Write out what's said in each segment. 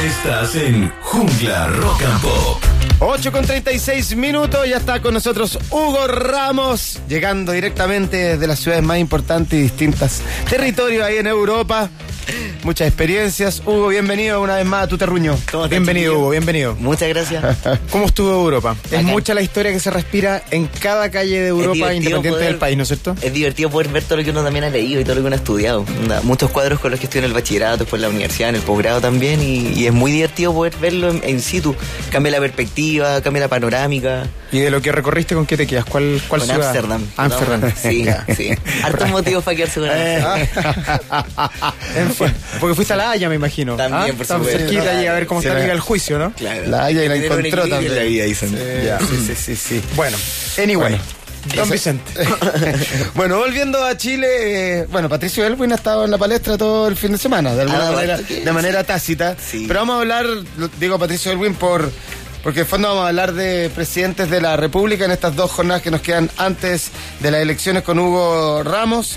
Estás en Jungla Rock and Pop. 8:36, ya está con nosotros Hugo Ramos, llegando directamente de las ciudades más importantes y distintas territorios ahí en Europa. Muchas experiencias. Hugo, bienvenido una vez más a tu terruño. Bienvenido, Hugo, bienvenido. Muchas gracias. ¿Cómo estuvo Europa? Acá. Es mucha la historia que se respira en cada calle de Europa, independiente del país, ¿no es cierto? Es divertido poder ver todo lo que uno también ha leído y todo lo que uno ha estudiado. Muchos cuadros con los que estudié en el bachillerato, después en la universidad, en el posgrado también, y es muy divertido poder verlo en situ. Cambia la perspectiva, cambia la panorámica. ¿Y de lo que recorriste con qué te quedas? ¿Cuál Con ciudad? Ámsterdam. Ámsterdam. Sí, sí. Hartos motivos para quedarse con Ámsterdam. En fin, porque fuiste a La Haya, me imagino. También, por Estamos supuesto. cerquita, llega a ver cómo Sí, está el juicio, ¿no? Claro. La Haya y la Hay que tener un encontró equilibrio también. en la vida, dicen. Ya, sí. Bueno, anyway. Don Vicente. Bueno, volviendo a Chile, Patricio Aylwin ha estado en la palestra todo el fin de semana, de alguna manera, de manera tácita. Sí. Pero vamos a hablar, digo Patricio Aylwin porque en el fondo vamos a hablar de presidentes de la República en estas dos jornadas que nos quedan antes de las elecciones con Hugo Ramos.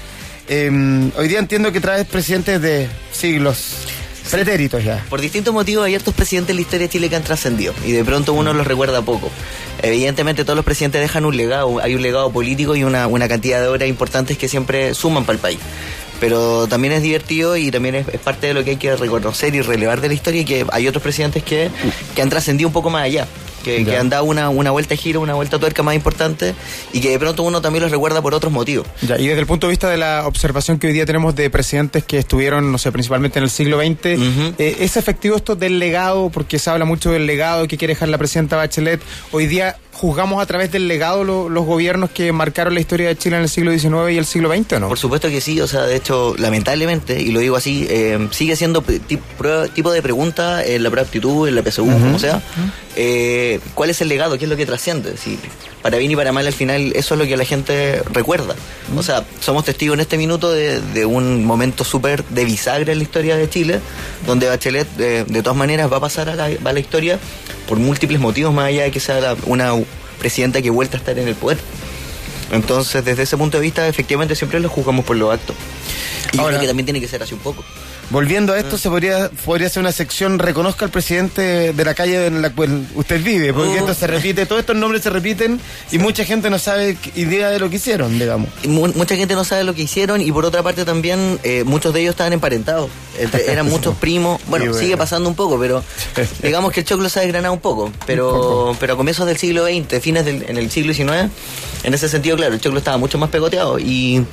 Hoy día entiendo que traes presidentes de siglos pretéritos ya. Por distintos motivos hay hartos presidentes en la historia de Chile que han trascendido y de pronto uno los recuerda poco. Evidentemente todos los presidentes dejan un legado, hay un legado político y una cantidad de obras importantes que siempre suman para el país. Pero también es divertido y también es parte de lo que hay que reconocer y relevar de la historia, y que hay otros presidentes que han trascendido un poco más allá. Que han dado una vuelta de giro, una vuelta tuerca más importante, y que de pronto uno también los recuerda por otros motivos. Ya, y desde el punto de vista de la observación que hoy día tenemos de presidentes que estuvieron, no sé, principalmente en el siglo XX, ¿es efectivo esto del legado? Porque se habla mucho del legado que quiere dejar la presidenta Bachelet. Hoy día juzgamos a través del legado los gobiernos que marcaron la historia de Chile en el siglo XIX y el siglo XX, ¿o no? Por supuesto que sí, o sea, de hecho, lamentablemente, y lo digo así, sigue siendo tipo de pregunta en la prueba de aptitud, en la PSU, como sea. ¿Cuál es el legado? ¿Qué es lo que trasciende? Si, para bien y para mal, al final, eso es lo que la gente recuerda. O sea, somos testigos en este minuto de un momento súper de bisagra en la historia de Chile, donde Bachelet, de todas maneras, va a pasar a la historia por múltiples motivos, más allá de que sea una presidenta que vuelta a estar en el poder. Entonces, desde ese punto de vista, efectivamente, siempre lo juzgamos por los actos. Y ahora, creo que también tiene que ser así un poco. Volviendo a esto, se podría ser una sección reconozca al presidente de la calle en la cual usted vive, porque esto se repite, todos estos nombres se repiten y mucha gente no sabe idea de lo que hicieron, digamos. Mucha gente no sabe lo que hicieron, y por otra parte también muchos de ellos estaban emparentados, eran muchos primos. Bueno, sigue pasando un poco, pero digamos que el choclo se ha desgranado un poco, pero a comienzos del siglo XX, en el siglo XIX, en ese sentido, claro, el choclo estaba mucho más pegoteado, y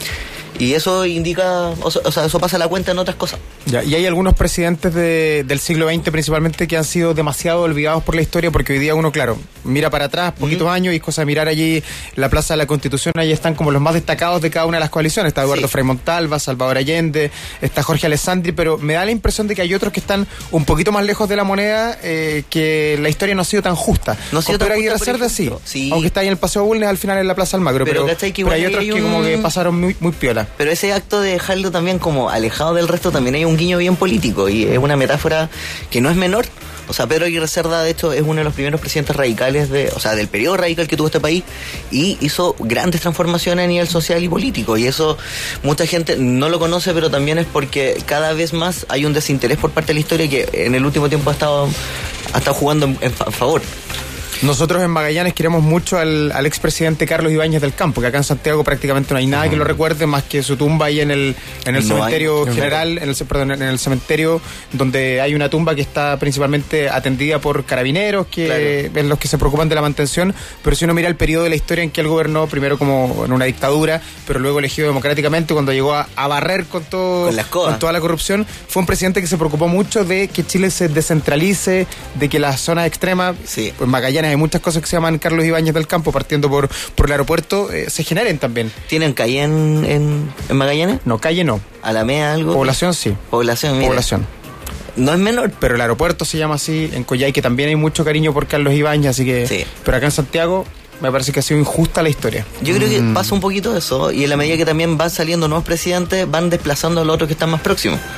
eso indica, o sea, eso pasa a la cuenta en otras cosas. Ya, y hay algunos presidentes del siglo XX principalmente que han sido demasiado olvidados por la historia, porque hoy día uno, claro, mira para atrás poquitos años y es cosa de mirar allí la Plaza de la Constitución, ahí están como los más destacados de cada una de las coaliciones. Está Eduardo Frei Montalva, Salvador Allende, está Jorge Alessandri, pero me da la impresión de que hay otros que están un poquito más lejos de la moneda, que la historia no ha sido tan justa. No ha sido tan Pedro justa, Aguirre Cerda sí, aunque está ahí en el Paseo Bulnes, al final en la Plaza Almagro, pero hay otros que como que pasaron muy piola. Pero ese acto de dejarlo también como alejado del resto, también hay un guiño bien político, y es una metáfora que no es menor. O sea, Pedro Aguirre Cerda, de hecho, es uno de los primeros presidentes radicales del periodo radical que tuvo este país, y hizo grandes transformaciones a nivel social y político, y eso mucha gente no lo conoce, pero también es porque cada vez más hay un desinterés por parte de la historia que en el último tiempo ha estado jugando en favor. Nosotros en Magallanes queremos mucho al expresidente Carlos Ibáñez del Campo, que acá en Santiago prácticamente no hay nada que lo recuerde más que su tumba ahí en el cementerio general, en el cementerio donde hay una tumba que está principalmente atendida por carabineros, que es los que se preocupan de la mantención. Pero si uno mira el periodo de la historia en que él gobernó, primero como en una dictadura, pero luego elegido democráticamente, cuando llegó a barrer con toda la corrupción, fue un presidente que se preocupó mucho de que Chile se descentralice, de que las zonas extremas, pues Magallanes hay muchas cosas que se llaman Carlos Ibáñez del Campo, partiendo por el aeropuerto, se generen también. ¿Tienen calle en Magallanes? No, calle no. ¿Alameda algo? Población sí. Población, mira. Población. No es menor. Pero el aeropuerto se llama así, en Coyhai, que también hay mucho cariño por Carlos Ibáñez, así que... Sí. Pero acá en Santiago me parece que ha sido injusta la historia. Yo creo que pasa un poquito eso, y en la medida que también van saliendo nuevos presidentes, van desplazando a los otros que están más próximos.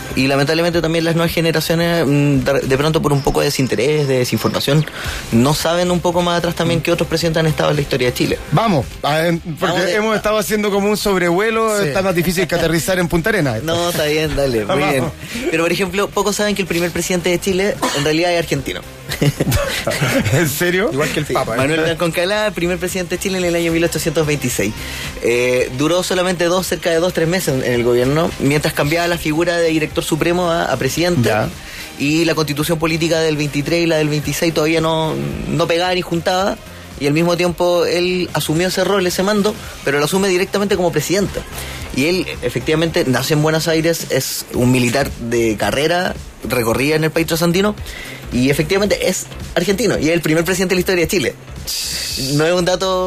Y lamentablemente también las nuevas generaciones, de pronto por un poco de desinterés, de desinformación, no saben un poco más atrás también que otros presidentes han estado en la historia de Chile. Vamos, porque hemos estado haciendo como un sobrevuelo, está más difícil que aterrizar en Punta Arenas. No, está bien, dale, muy bien. Pero por ejemplo, pocos saben que el primer presidente de Chile en realidad es argentino. ¿En serio? Igual que el Papa. Manuel Concalá, el primer presidente de Chile en el año 1826. Duró solamente cerca de 2-3 meses en el gobierno, mientras cambiaba la figura de director supremo a presidente. Ya. Y la constitución política del 23 y la del 26 todavía no pegaba ni juntaba. Y al mismo tiempo él asumió ese rol, ese mando, pero lo asume directamente como presidente. Y él efectivamente nace en Buenos Aires, es un militar de carrera, recorría en el país trasandino, y efectivamente es argentino, y es el primer presidente de la historia de Chile. No es un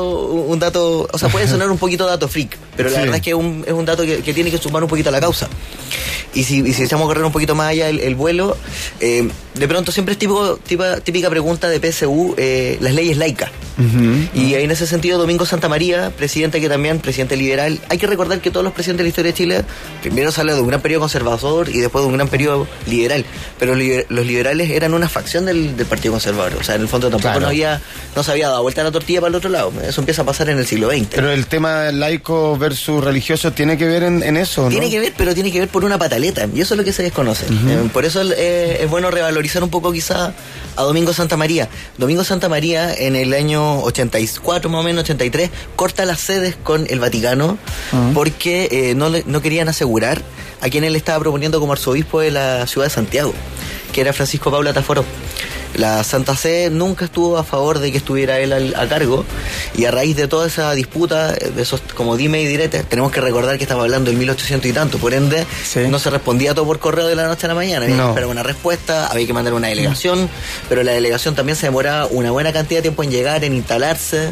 dato, o sea, puede sonar un poquito dato freak, pero la verdad es que es un dato que tiene que sumar un poquito a la causa. Y si echamos a correr un poquito más allá el vuelo, de pronto siempre es típica pregunta de PSU, las leyes laicas. Y ahí en ese sentido Domingo Santamaría, presidente liberal, hay que recordar que todos los presidentes de la historia de Chile primero salen de un gran periodo conservador y después de un gran periodo liberal, pero los liberales eran una facción del Partido Conservador, o sea, en el fondo tampoco no se había dado vuelta la tortilla para el otro lado. Eso empieza a pasar en el siglo XX. Pero el tema laico versus religioso tiene que ver en eso, ¿no? Tiene que ver, pero tiene que ver por una pataleta, y eso es lo que se desconoce. Por eso es bueno revalorizar un poco quizá a Domingo Santamaría. Domingo Santamaría en el año 84, más o menos 83, corta las sedes con el Vaticano porque no querían asegurar a quien él estaba proponiendo como arzobispo de la ciudad de Santiago, que era Francisco Paula Taforo. La Santa Sede nunca estuvo a favor de que estuviera él a cargo, y a raíz de toda esa disputa, de esos como dime y direte, tenemos que recordar que estamos hablando del 1800 y tanto, por ende no se respondía todo por correo de la noche a la mañana, había que esperar una respuesta, había que mandar una delegación, pero la delegación también se demoraba una buena cantidad de tiempo en llegar, en instalarse,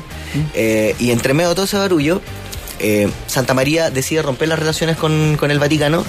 y entre medio de todo ese barullo, Santamaría decide romper las relaciones con el Vaticano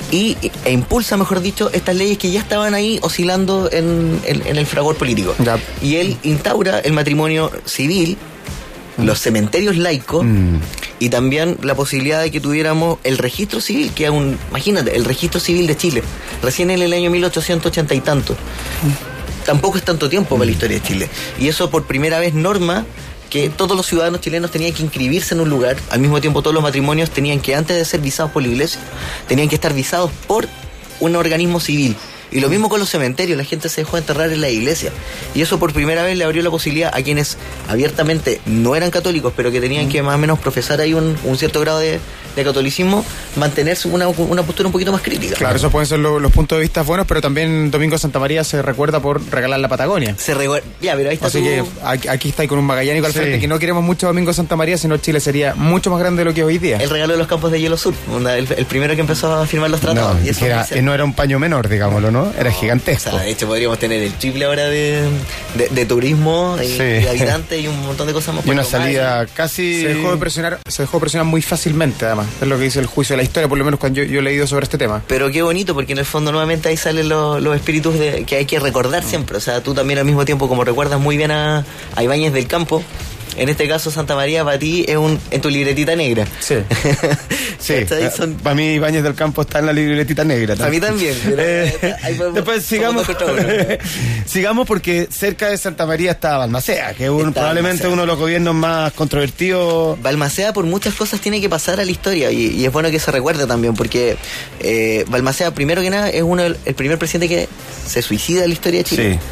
e impulsa, mejor dicho, estas leyes que ya estaban ahí oscilando en el fragor político. Y él instaura el matrimonio civil, los cementerios laicos y también la posibilidad de que tuviéramos el registro civil, que es imagínate, el registro civil de Chile, recién en el año 1880 y tanto. Tampoco es tanto tiempo para la historia de Chile. Y eso por primera vez norma que todos los ciudadanos chilenos tenían que inscribirse en un lugar. Al mismo tiempo todos los matrimonios tenían que, antes de ser visados por la iglesia, tenían que estar visados por un organismo civil. Y lo mismo con los cementerios, la gente se dejó enterrar en la iglesia. Y eso por primera vez le abrió la posibilidad a quienes abiertamente no eran católicos, pero que tenían que más o menos profesar ahí un cierto grado de catolicismo, mantenerse una postura un poquito más crítica. Claro, esos pueden ser los puntos de vista buenos, pero también Domingo Santamaría se recuerda por regalar la Patagonia. Ya, pero ahí está. Así que aquí está ahí con un magallánico al frente, que no queremos mucho a Domingo Santamaría, sino Chile sería mucho más grande de lo que es hoy día. El regalo de los campos de hielo sur, el primero que empezó a firmar los tratados. No era un paño menor, digámoslo, ¿no? Era gigantesco. O sea, de hecho podríamos tener el triple ahora de turismo y de habitantes y un montón de cosas más. Y una salida casi... Se dejó de presionar muy fácilmente, además. Es lo que dice el juicio de la historia, por lo menos cuando yo he leído sobre este tema. Pero qué bonito, porque en el fondo nuevamente ahí salen los espíritus que hay que recordar siempre. O sea, tú también al mismo tiempo, como recuerdas muy bien a Ibáñez del Campo, en este caso Santamaría para ti es en tu libretita negra. Sí. Sí. Para mí Ibáñez del Campo está en la libretita negra. Para mí también. Después sigamos porque cerca de Santamaría está Balmaceda, que es probablemente uno de los gobiernos más controvertidos. Balmaceda por muchas cosas tiene que pasar a la historia y es bueno que se recuerde también, porque Balmaceda primero que nada es el primer presidente que se suicida en la historia de Chile. Sí.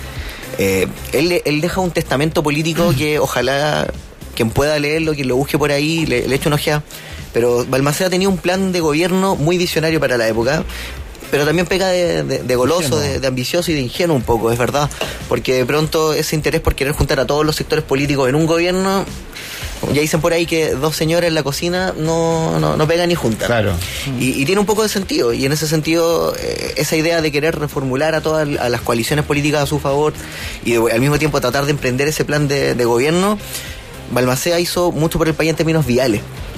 Él deja un testamento político que ojalá quien pueda leerlo, quien lo busque por ahí, le eche una ojeada. Pero Balmaceda tenía un plan de gobierno muy visionario para la época, pero también pega de goloso, de ambicioso y de ingenuo un poco, es verdad. Porque de pronto ese interés por querer juntar a todos los sectores políticos en un gobierno, ya dicen por ahí que dos señoras en la cocina no pegan ni juntan. Claro. Y tiene un poco de sentido, y en ese sentido esa idea de querer reformular a todas las coaliciones políticas a su favor y al mismo tiempo tratar de emprender ese plan de gobierno, Balmaceda hizo mucho por el país en términos viales.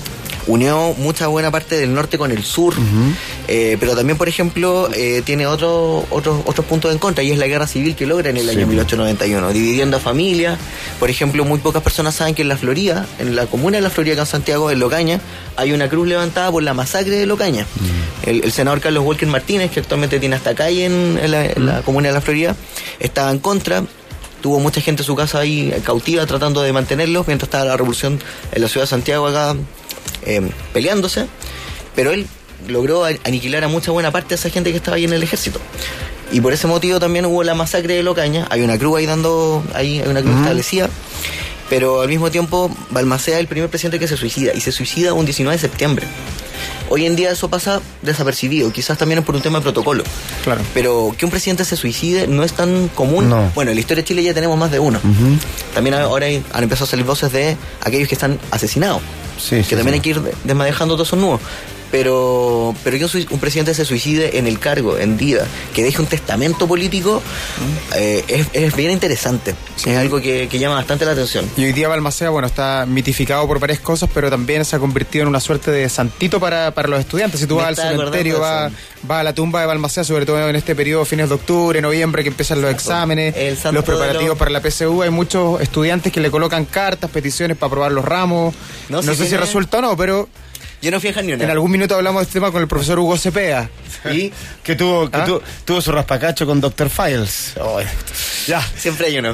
unió mucha buena parte del norte con el sur, pero también, por ejemplo, tiene otros puntos en contra, y es la guerra civil que logra en el año 1891, dividiendo a familias. Por ejemplo, muy pocas personas saben que en la Florida, en la comuna de la Florida, acá en Santiago, en Locaña, hay una cruz levantada por la masacre de Locaña. El senador Carlos Walker Martínez, que actualmente tiene hasta calle en la comuna de la Florida, estaba en contra. Tuvo mucha gente en su casa ahí cautiva tratando de mantenerlos mientras estaba la revolución en la ciudad de Santiago acá peleándose, pero él logró aniquilar a mucha buena parte de esa gente que estaba ahí en el ejército. Y por ese motivo también hubo la masacre de Locaña. Hay una cruz hay una cruz establecida, pero al mismo tiempo Balmaceda es el primer presidente que se suicida, y se suicida un 19 de septiembre. Hoy en día eso pasa desapercibido, quizás también es por un tema de protocolo. Claro. Pero que un presidente se suicide no es tan común. No. Bueno, en la historia de Chile ya tenemos más de uno. También ahora han empezado a salir voces de aquellos que están asesinados. Que también hay que ir desmadejando todos esos nudos. Pero que un presidente se suicide en el cargo, en vida, que deje un testamento político, es bien interesante. Sí. Es algo que llama bastante la atención. Y hoy día Balmaceda, bueno, está mitificado por varias cosas, pero también se ha convertido en una suerte de santito para los estudiantes. Si tú vas al cementerio, vas a la tumba de Balmaceda, sobre todo en este periodo, fines de octubre, noviembre, que empiezan los exámenes, los preparativos para la PSU. Hay muchos estudiantes que le colocan cartas, peticiones para aprobar los ramos. No sé si resulta o no, pero... Yo no fui a dejar ni una. En algún minuto hablamos de este tema con el profesor Hugo Cepeda. ¿Y? Que tuvo su raspacacho con Dr. Files. Oh, ya. Siempre hay uno.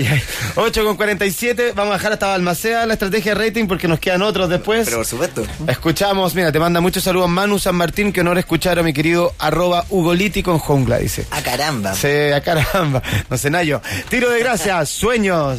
8:47. Vamos a dejar hasta Balmaceda la estrategia de rating porque nos quedan otros después. Pero por supuesto. Escuchamos, mira, te manda muchos saludos Manu San Martín, que honor escuchar a mi querido @Ugoliti con jungla, dice. A caramba. Sí, a caramba. No sé, Nayo. Tiro de gracia, sueños.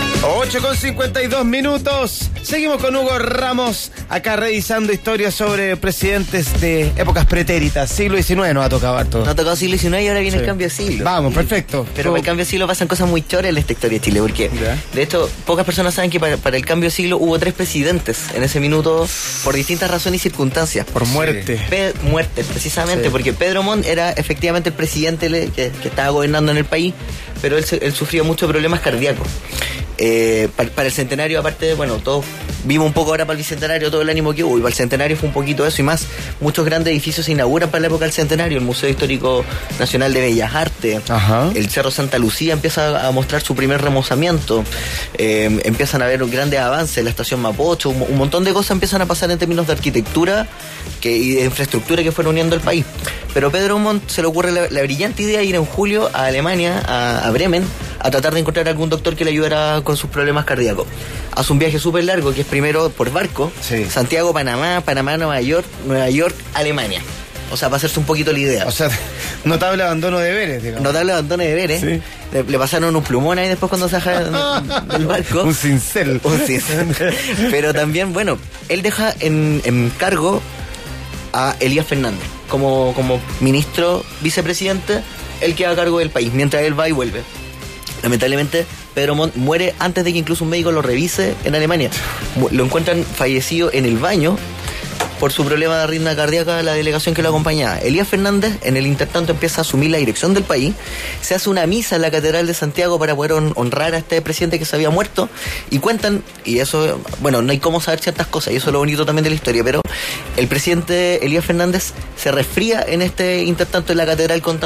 8:52. Seguimos con Hugo Ramos, acá revisando historias sobre presidentes de épocas pretéritas. Siglo XIX nos ha tocado harto. Nos ha tocado siglo XIX y ahora viene el cambio de siglo. Vamos, perfecto. Pero para el cambio de siglo pasan cosas muy choras en esta historia de Chile, porque de hecho pocas personas saben que para el cambio de siglo hubo 3 presidentes en ese minuto por distintas razones y circunstancias. Por muerte. Muerte, precisamente, porque Pedro Montt era efectivamente el presidente que estaba gobernando en el país, pero él sufría muchos problemas cardíacos. Para el centenario, aparte, bueno, todos vimos un poco ahora para el bicentenario todo el ánimo que hubo, y para el centenario fue un poquito eso y más. Muchos grandes edificios se inauguran para la época del centenario. El Museo Histórico Nacional de Bellas Artes, el Cerro Santa Lucía empieza a mostrar su primer remozamiento, empiezan a haber grandes avances, la estación Mapocho, un montón de cosas empiezan a pasar en términos de arquitectura y de infraestructura que fueron uniendo el país. Pero Pedro Montt se le ocurre la brillante idea de ir en julio a Alemania, a Bremen, a tratar de encontrar algún doctor que le ayudara con sus problemas cardíacos. Hace un viaje súper largo, que es primero por barco, Santiago, Panamá, Nueva York, Alemania. O sea, para hacerse un poquito la idea. O sea, notable abandono de deberes, digamos. Notable abandono de deberes. Sí. Le pasaron un plumón ahí después cuando se baja del barco. Un cincel. Pero también, bueno, él deja en cargo a Elías Fernández como ministro, vicepresidente. Él queda a cargo del país mientras él va y vuelve. Lamentablemente, Pedro Montt muere antes de que incluso un médico lo revise en Alemania. Lo encuentran fallecido en el baño por su problema de arritmia cardíaca, la delegación que lo acompañaba. Elías Fernández, en el intertanto, empieza a asumir la dirección del país. Se hace una misa en la Catedral de Santiago para poder honrar a este presidente que se había muerto. Y cuentan, y eso, bueno, no hay cómo saber ciertas cosas, y eso es lo bonito también de la historia, pero el presidente Elías Fernández se resfría en este intertanto en la Catedral con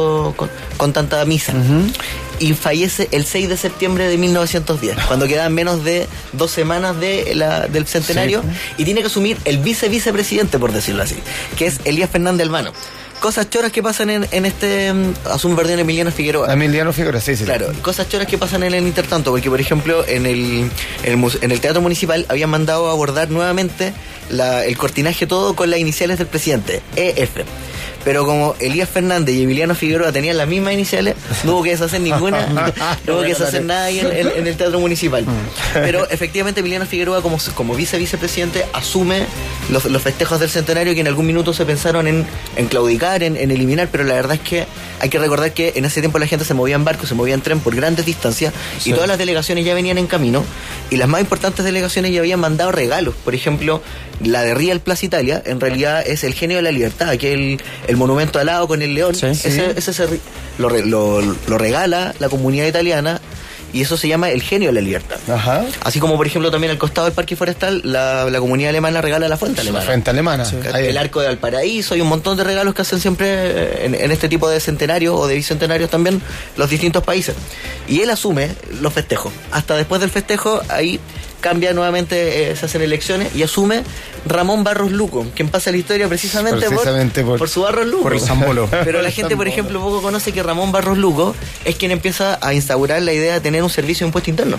tanta misa. Y fallece el 6 de septiembre de 1910, cuando quedan menos de 2 semanas del centenario, y tiene que asumir el vicepresidente, por decirlo así, que es Elías Fernández Albano. Cosas choras que pasan en este... asume, perdón, Emiliano Figueroa. Emiliano Figueroa, sí. Claro, cosas choras que pasan en el intertanto, porque, por ejemplo, en el Teatro Municipal habían mandado a abordar nuevamente el cortinaje todo con las iniciales del presidente, EF. Pero como Elías Fernández y Emiliano Figueroa tenían las mismas iniciales, no hubo que deshacer ninguna, no hubo que deshacer nada ahí en el Teatro Municipal. Pero efectivamente Emiliano Figueroa como vicepresidente asume los festejos del centenario, que en algún minuto se pensaron en claudicar, en eliminar, pero la verdad es que hay que recordar que en ese tiempo la gente se movía en barco, se movía en tren por grandes distancias, y todas las delegaciones ya venían en camino, y las más importantes delegaciones ya habían mandado regalos. Por ejemplo, la de Real Plaza Italia, en realidad es el Genio de la Libertad, que el monumento alado con el león, ese lo regala la comunidad italiana, y eso se llama el genio de la libertad. Ajá. Así como, por ejemplo, también al costado del Parque Forestal, la comunidad alemana regala la fuente alemana. La fuente alemana. Sí. El Arco de Valparaíso, hay un montón de regalos que hacen siempre en este tipo de centenarios o de bicentenarios también los distintos países. Y él asume los festejos. Hasta después del festejo, ahí cambia nuevamente, se hacen elecciones y asume Ramón Barros Luco, quien pasa a la historia precisamente por su Barros Luco. Por el Zambolo. Pero la gente, por ejemplo, poco conoce que Ramón Barros Luco es quien empieza a instaurar la idea de tener un servicio de impuesto interno.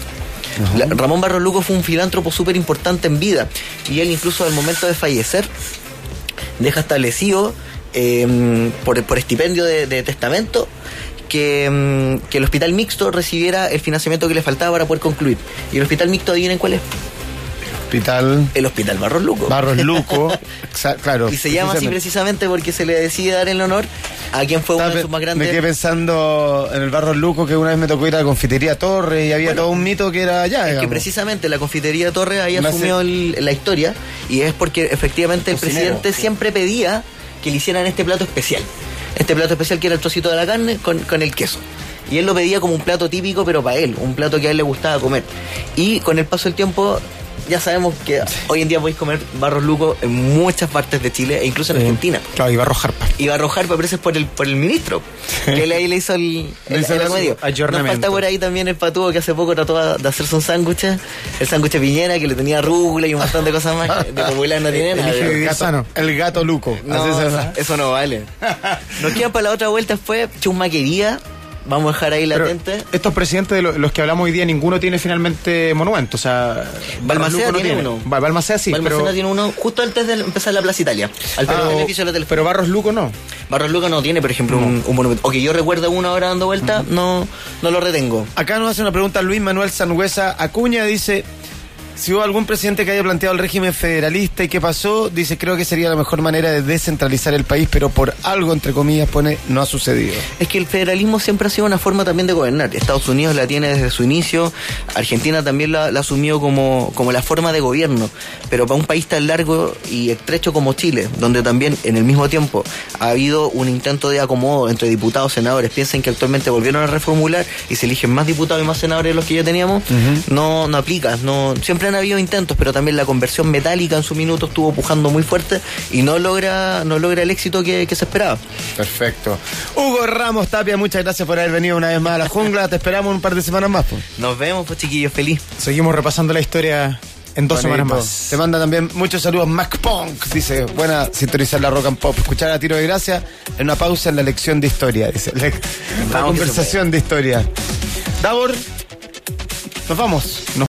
Ramón Barros Luco fue un filántropo súper importante en vida, y él incluso al momento de fallecer deja establecido por estipendio de testamento que el hospital mixto recibiera el financiamiento que le faltaba para poder concluir. Y el hospital mixto, adivinen cuál es. El Hospital Barros Luco. Barros Luco, claro. Y se llama así precisamente porque se le decide dar el honor a quien fue uno de sus más grandes. Me quedé pensando en el Barros Luco, que una vez me tocó ir a la confitería Torres y había todo un mito que era allá. Es que precisamente la confitería Torres ahí asumió la historia, y es porque efectivamente el presidente siempre pedía que le hicieran este plato especial. Este plato especial que era el trocito de la carne con el queso. Y él lo pedía como un plato típico, pero para él, un plato que a él le gustaba comer. Y con el paso del tiempo, ya sabemos que hoy en día podéis comer Barros Luco en muchas partes de Chile e incluso en Argentina. Claro, y Barros Jarpa. Y Barros Jarpa, pero ese es por el ministro, que él ahí le hizo el remedio. Nos falta por ahí también el Patudo, que hace poco trató de hacerse un sándwich, el sándwich de Piñera, que le tenía rúcula y un montón de cosas más. De popular no tiene nada. El gato Luco. No, eso no vale. Nos quedan para la otra vuelta, fue chusmaquería. Vamos a dejar ahí latente. Estos presidentes de los que hablamos hoy día, ninguno tiene finalmente monumento. O sea, Balmaceda tiene uno. Balmaceda sí, Balmaceda tiene uno justo antes de empezar la Plaza Italia. Al beneficio de la pero Barros Luco no. Barros Luco no tiene, por ejemplo, un monumento. O que yo recuerdo uno ahora dando vuelta, no lo retengo. Acá nos hace una pregunta Luis Manuel Sangüesa Acuña, dice: si hubo algún presidente que haya planteado el régimen federalista y qué pasó, dice, creo que sería la mejor manera de descentralizar el país, pero por algo, entre comillas, pone, no ha sucedido. Es que el federalismo siempre ha sido una forma también de gobernar. Estados Unidos la tiene desde su inicio, Argentina también la asumió como la forma de gobierno, pero para un país tan largo y estrecho como Chile, donde también en el mismo tiempo ha habido un intento de acomodo entre diputados y senadores, piensen que actualmente volvieron a reformular y se eligen más diputados y más senadores de los que ya teníamos, no aplica, siempre han habido intentos, pero también la conversión metálica en su minuto estuvo pujando muy fuerte y no logra el éxito que se esperaba. Perfecto. Hugo Ramos Tapia, muchas gracias por haber venido una vez más a la jungla. Te esperamos un par de semanas más, pues. Nos vemos, pues, chiquillos, feliz. Seguimos repasando la historia en 2 semanas más. Te manda también muchos saludos Mac Punk, dice, buena sintonizar la Rock and Pop, escuchar a Tiro de Gracia en una pausa en la lección de historia, dice, la conversación de historia. Davor, nos vamos.